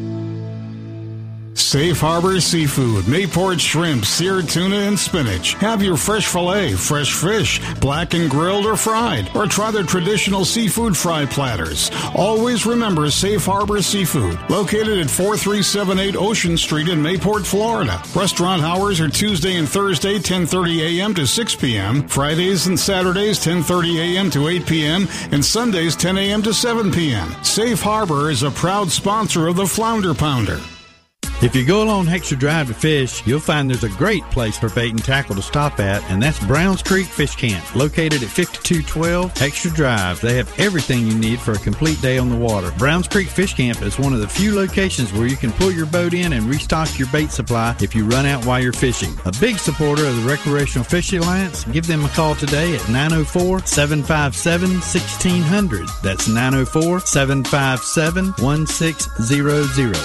Safe Harbor Seafood, Mayport shrimp, seared tuna, and spinach. Have your fresh filet, fresh fish, black and grilled or fried, or try their traditional seafood fry platters. Always remember Safe Harbor Seafood, located at four three seven eight Ocean Street in Mayport, Florida. Restaurant hours are Tuesday and Thursday, ten thirty a.m. to six p.m., Fridays and Saturdays, ten thirty a.m. to eight p.m., and Sundays, ten a.m. to seven p.m. Safe Harbor is a proud sponsor of the Flounder Pounder. If you go along Hexter Drive to fish, you'll find there's a great place for bait and tackle to stop at, and that's Browns Creek Fish Camp, located at fifty-two twelve Hexter Drive. They have everything you need for a complete day on the water. Browns Creek Fish Camp is one of the few locations where you can pull your boat in and restock your bait supply if you run out while you're fishing. A big supporter of the Recreational Fishing Alliance, give them a call today at nine oh four, seven five seven, one six zero zero. That's nine oh four, seven five seven, one six zero zero.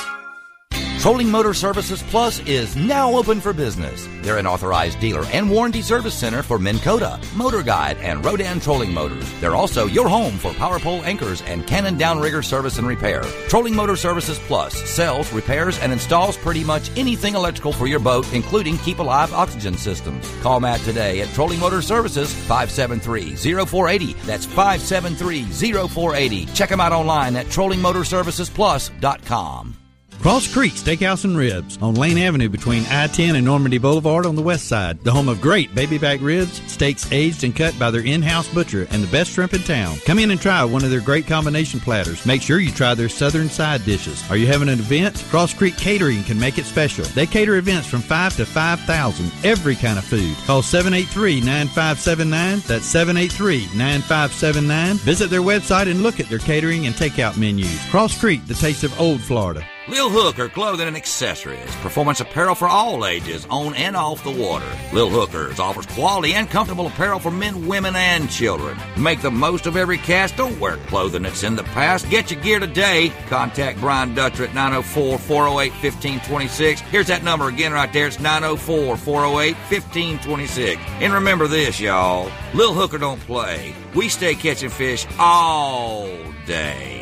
Trolling Motor Services Plus is now open for business. They're an authorized dealer and warranty service center for Minn Kota, Motor Guide, and Rodan trolling motors. They're also your home for power pole anchors and Cannon downrigger service and repair. Trolling Motor Services Plus sells, repairs, and installs pretty much anything electrical for your boat, including Keep Alive oxygen systems. Call Matt today at Trolling Motor Services, five seven three, zero four eight zero. That's five seven three, zero four eight zero. Check them out online at trolling motor services plus dot com. Cross Creek Steakhouse and Ribs on Lane Avenue between I ten and Normandy Boulevard on the west side. The home of great baby back ribs, steaks aged and cut by their in-house butcher, and the best shrimp in town. Come in and try one of their great combination platters. Make sure you try their southern side dishes. Are you having an event? Cross Creek Catering can make it special. They cater events from five to five thousand, every kind of food. Call seven eight three, nine five seven nine. That's seven eight three, nine five seven nine. Visit their website and look at their catering and takeout menus. Cross Creek, the taste of old Florida. Lil Hooker Clothing and Accessories. Performance apparel for all ages, on and off the water. Lil Hookers offers quality and comfortable apparel for men, women, and children. Make the most of every cast. Don't wear clothing that's in the past. Get your gear today. Contact Brian Dutcher at nine oh four, four oh eight, one five two six. Here's that number again right there. It's nine oh four, four oh eight, one five two six. And remember this, y'all. Lil Hooker don't play. We stay catching fish all day.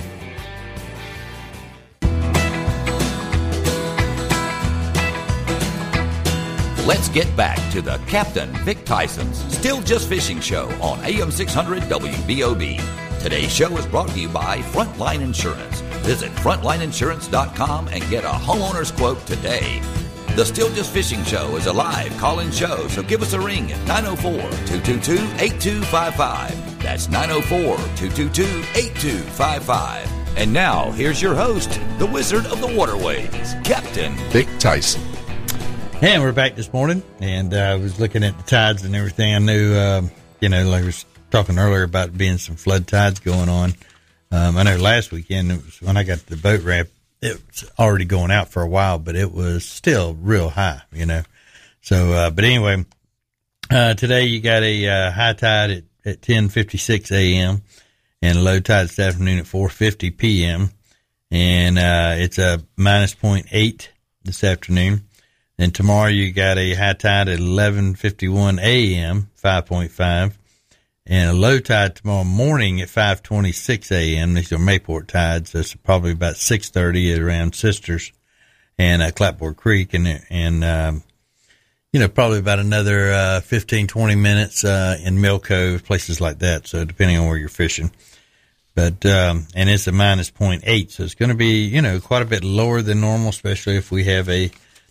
Let's get back to the Captain Vic Tyson's Still Just Fishing Show on A M six hundred W B O B. Today's show is brought to you by Frontline Insurance. Visit frontline insurance dot com and get a homeowner's quote today. The Still Just Fishing Show is a live call-in show, so give us a ring at nine oh four, two two two, eight two five five. That's nine oh four, two two two, eight two five five. And now, here's your host, the Wizard of the Waterways, Captain Vic Tyson. And we're back this morning, and uh, I was looking at the tides and everything. I knew, uh, you know, like I was talking earlier about being some flood tides going on. Um, I know last weekend, it was when I got to the boat ramp, it was already going out for a while, but it was still real high, you know. So, uh, but anyway, uh, today you got a uh, high tide at, at ten fifty-six a.m. and a low tide this afternoon at four fifty p.m. And uh, it's a minus zero point eight this afternoon. And tomorrow you got a high tide at eleven fifty-one a.m., five point five, and a low tide tomorrow morning at five twenty-six a.m. These are Mayport tides. That's probably about six thirty around Sisters and uh, Clapboard Creek, and and um, you know probably about another uh, fifteen, twenty minutes uh, in Mill Cove, places like that. So depending on where you're fishing, but um, and it's a minus zero point eight, so it's going to be you know quite a bit lower than normal, especially if we have a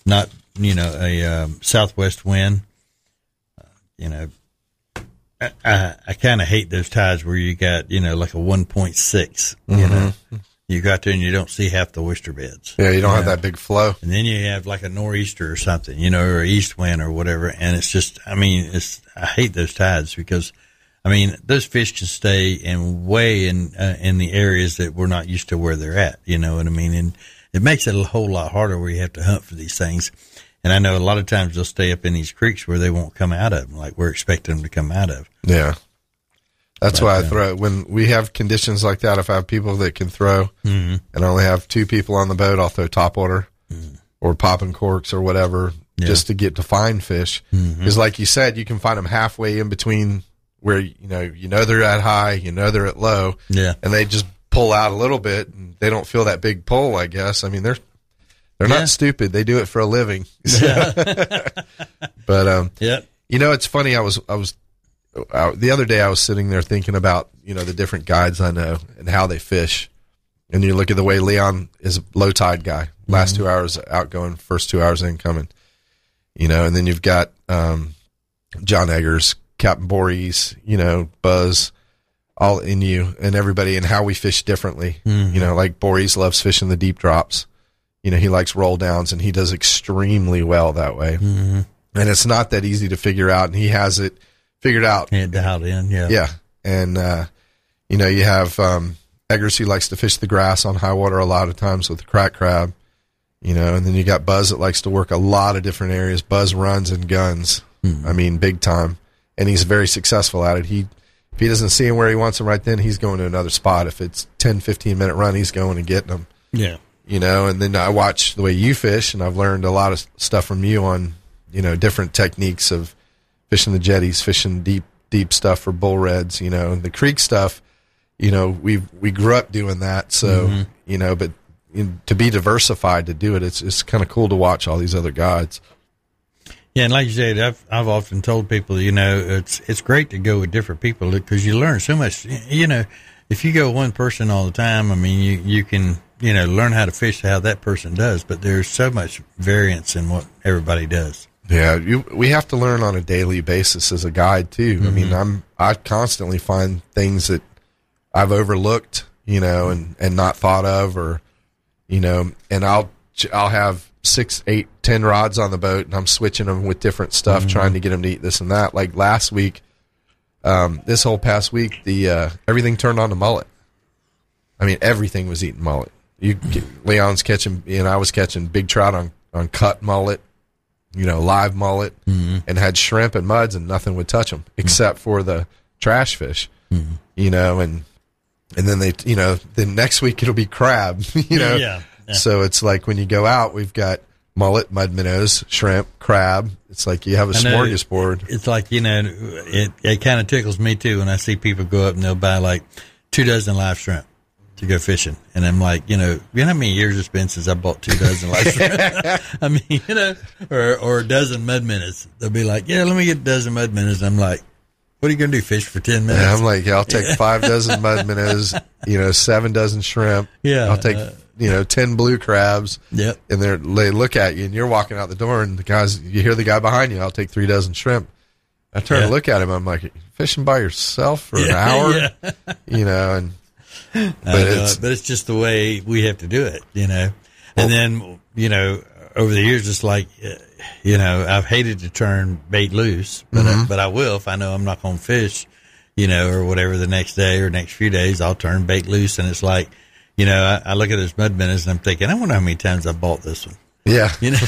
not, you know, a um, southwest wind. Uh, you know, I, I, I kind of hate those tides where you got, you know, like a one point six, you Mm-hmm. know, you got there and you don't see half the oyster beds. Yeah, you don't you have know? that big flow. And then you have like a nor'easter or something, you know, or east wind or whatever. And it's just, I mean, it's, I hate those tides because, I mean, those fish can stay in way in, uh, in the areas that we're not used to where they're at, you know what I mean? And it makes it a whole lot harder where you have to hunt for these things. And I know a lot of times they'll stay up in these creeks where they won't come out of them, like we're expecting them to come out of. Yeah. That's But, why I uh, throw, when we have conditions like that, if I have people that can throw Mhm. and I only have two people on the boat, I'll throw top water Mm. or popping corks or whatever Yeah. just to get to find fish. Mhm. Because like you said, you can find them halfway in between where, you know, you know they're at high, you know they're at low. Yeah. And they just pull out a little bit and they don't feel that big pull, I guess. I mean, they're, they're Yeah. not stupid. They do it for a living. But, um, yeah. you know, it's funny. I was, I was, uh, the other day I was sitting there thinking about, you know, the different guides I know and how they fish. And you look at the way Leon is a low tide guy, last Mm-hmm. two hours outgoing, first two hours incoming, you know, and then you've got, um, John Eggers, Captain Voorhees, you know, Buzz, all in you and everybody and how we fish differently. Mhm. You know, like Voorhees loves fishing the deep drops. You know, he likes roll downs and he does extremely well that way. Mm-hmm. And it's not that easy to figure out. And he has it figured out. Yeah, dialed in, yeah. Yeah. And, uh, you know, you have, um, Eggers, he likes to fish the grass on high water a lot of times with the crack crab, you know, and then you got Buzz that likes to work a lot of different areas. Buzz runs and guns. Mm-hmm. I mean, big time. And he's very successful at it. He, if he doesn't see him where he wants him right then, he's going to another spot. If it's ten, fifteen minute run, he's going and getting them. Yeah. You know, and then I watch the way you fish, and I've learned a lot of stuff from you on, you know, different techniques of fishing the jetties, fishing deep, deep stuff for bull reds, you know, the creek stuff, you know, we we grew up doing that. So, Mhm. you know, but you know, to be diversified to do it, it's it's kind of cool to watch all these other guides. Yeah, and like you said, I've I've often told people, you know, it's it's great to go with different people because you learn so much. You know, if you go one person all the time, I mean, you you can you know learn how to fish how that person does, but there's so much variance in what everybody does. Yeah, you, we have to learn on a daily basis as a guide too. I mean, I'm I constantly find things that I've overlooked, you know, and, and not thought of, or you know, and I'll I'll have six, eight, ten rods on the boat, and I'm switching them with different stuff, Mhm. trying to get them to eat this and that. Like last week, um, this whole past week, the uh, everything turned on to mullet. I mean, everything was eating mullet. You Leon's catching, and I was catching big trout on on cut mullet, you know, live mullet, mm-hmm. and had shrimp and muds, and nothing would touch them except for the trash fish, mm-hmm. you know, and and then they, you know, then next week it'll be crab, you know. Yeah. Yeah. So it's like when you go out, we've got mullet, mud minnows, shrimp, crab. It's like you have a I know, smorgasbord. It's like, you know, it it kind of tickles me too when I see people go up and they'll buy like two dozen live shrimp to go fishing, and I'm like, you know, you know how many years it's been since I bought two dozen live shrimp? I mean, you know, or or a dozen mud minnows. They'll be like, yeah, let me get a dozen mud minnows. I'm like, what are you going to do, fish for ten minutes? Yeah, I'm like, yeah, I'll take five dozen mud minnows, you know, seven dozen shrimp. Yeah, I'll take, uh, you know, ten blue crabs. Yep. And they're, they look at you, and you're walking out the door, and the guys, you hear the guy behind you, I'll take three dozen shrimp. I turn Yeah. to look at him, I'm like, fishing by yourself for an Yeah, hour? yeah. You know, and, I but know it's, it, but it's just the way we have to do it, you know. And then, you know, over the years, it's like, uh, you know, I've hated to turn bait loose, but I, Mhm. but I will if I know I'm not going to fish, you know, or whatever the next day or next few days, I'll turn bait loose. And it's like, you know, I, I look at this mud minnows and I'm thinking, I wonder how many times I bought this one. yeah. You know,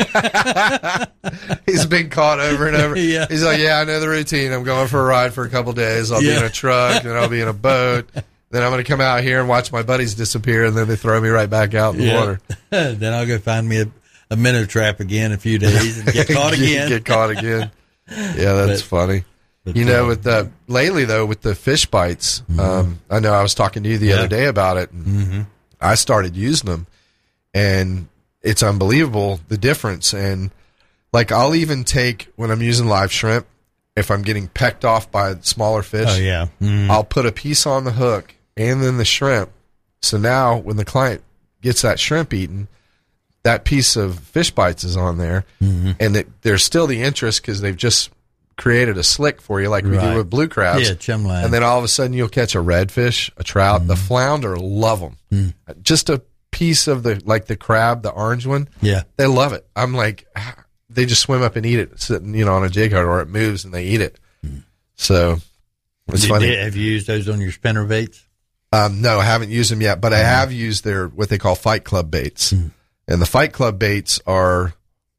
He's been caught over and over. Yeah. He's like, yeah, I know the routine. I'm going for a ride for a couple days. I'll be Yeah. in a truck, then I'll be in a boat. Then I'm going to come out here and watch my buddies disappear, and then they throw me right back out in the Yeah. water. Then I'll go find me a, a minnow trap again in a few days and get caught again. Get caught again. Yeah, that's But- funny. but, You know, uh, with the lately though, with the fish bites, um, I know I was talking to you the Yeah. other day about it. And Mm-hmm. I started using them, and it's unbelievable the difference. And like, I'll even take when I'm using live shrimp, if I'm getting pecked off by smaller fish, Oh, yeah. Mhm. I'll put a piece on the hook and then the shrimp. So now when the client gets that shrimp eaten, that piece of fish bites is on there, mm-hmm. and it, there's still the interest because they've just created a slick for you like we Right. do with blue crabs. Yeah, chum line. And then all of a sudden you'll catch a redfish, a trout. Mm-hmm. The flounder love them. Mm. Just a piece of the, like the crab, the orange one. Yeah. They love it. I'm like, they just swim up and eat it sitting, you know, on a jig heart, or it moves and they eat it. Mm. So it's Did- funny. did- have you used those on your spinner baits? Um, no, I haven't used them yet, but I have used their, what they call Fight Club baits. Mm. And the Fight Club baits are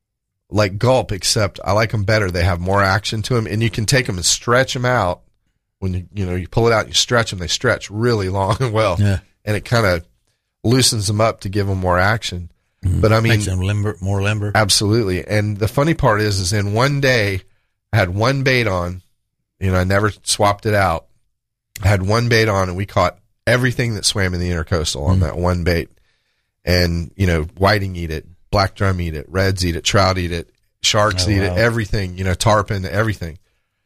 like gulp, except I like them better. They have more action to them, and you can take them and stretch them out. When you, you know, you pull it out and you stretch them, they stretch really long and well. Yeah. And it kind of loosens them up to give them more action. But I mean, Makes them limber, more limber. absolutely. And the funny part is, is in one day, I had one bait on, you know, I never swapped it out. I had one bait on, and we caught everything that swam in the intercoastal on that one bait. And, you know, whiting eat it, black drum eat it, reds eat it, trout eat it, sharks Oh, eat wow. it, everything, you know, tarpon, everything.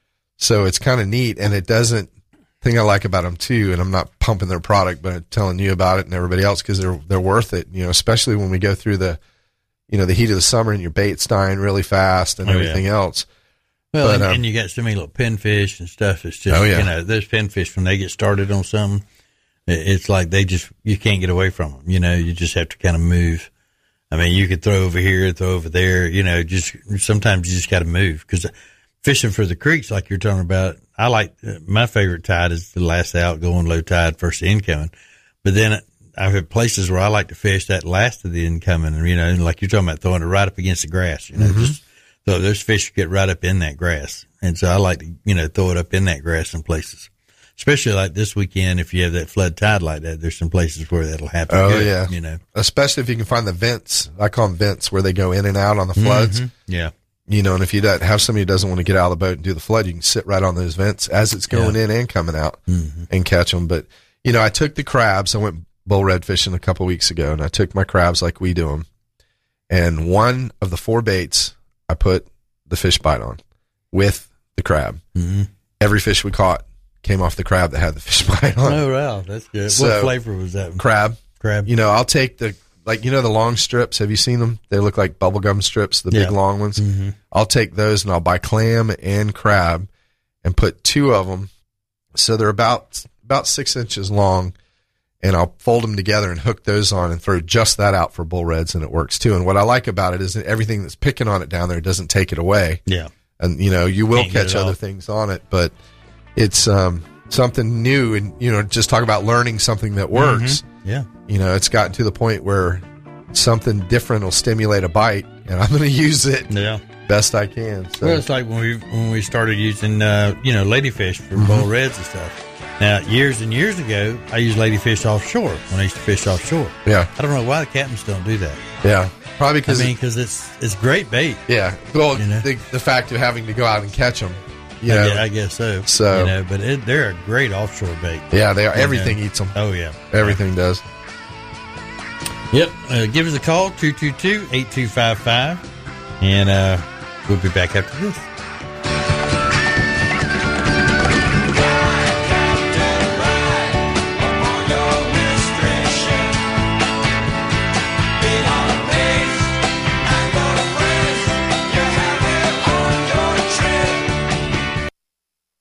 So it's kind of neat. And it doesn't, thing I like about them too, and I'm not pumping their product, but I'm telling you about it and everybody else, because they're, they're worth it, you know, especially when we go through the, you know, the heat of the summer and your bait's dying really fast and Oh, yeah. everything else. Well, But, and, um, and you got so many little pinfish and stuff. It's just, Oh, yeah. you know, those pinfish, when they get started on something, it- it's like they just, you can't get away from them. You know, you just have to kind of move. I mean, you could throw over here, throw over there, you know, just sometimes you just got to move, because fishing for the creeks, like you're talking about, I like, my favorite tide is the last outgoing, low tide, first incoming. But then I've had places where I like to fish that last of the incoming, and, you know, and like you're talking about throwing it right up against the grass, you know, Mm-hmm. just so those fish get right up in that grass. And so I like to, you know, throw it up in that grass in places, especially like this weekend. If you have that flood tide like that, there's some places where that'll happen. Oh, good, yeah. You know, Especially if you can find the vents. I call them vents, where they go in and out on the floods. Mhm. Yeah. You know, and if you don't have somebody who doesn't want to get out of the boat and do the flood, you can sit right on those vents as it's going Yeah. in and coming out Mhm. and catch them. But, you know, I took the crabs. I went bull red fishing a couple weeks ago, and I took my crabs like we do them. And one of the four baits, I put the fish bite on with the crab. Mm-hmm. Every fish we caught came off the crab that had the fish bite on. Oh, wow. That's good. So, what flavor was that one? Crab. Crab. You know, I'll take the, like, you know, the long strips. Have you seen them? They look like bubblegum strips, the Yeah. big long ones. Mhm. I'll take those and I'll buy clam and crab and put two of them. So they're about, about six inches long, and I'll fold them together and hook those on and throw just that out for bull reds, and it works too. And what I like about it is that everything that's picking on it down there doesn't take it away. Yeah. And, you know, you will Can't get catch it other off. things on it, but it's, um, something new, and, you know, just talk about learning something that works. Mhm. Yeah. You know, it's gotten to the point where something different will stimulate a bite, and I'm going to use it Yeah. best I can. So. Well, it's like when we when we started using uh, you know, ladyfish for Mhm. bull reds and stuff. Now, years and years ago, I used ladyfish offshore when I used to fish offshore. Yeah. I don't know why the captains don't do that. Yeah, probably because I mean, because it's it's great bait. yeah, well, You know? the, the fact of having to go out and catch them, you I know, gue- I guess so. So- you know, but it, they're a great offshore bait. yeah, they are. You Everything know. eats them. Oh yeah, Everything does. Yep. Uh, give us a call two two two, eight two five five, and uh, we'll be back after this.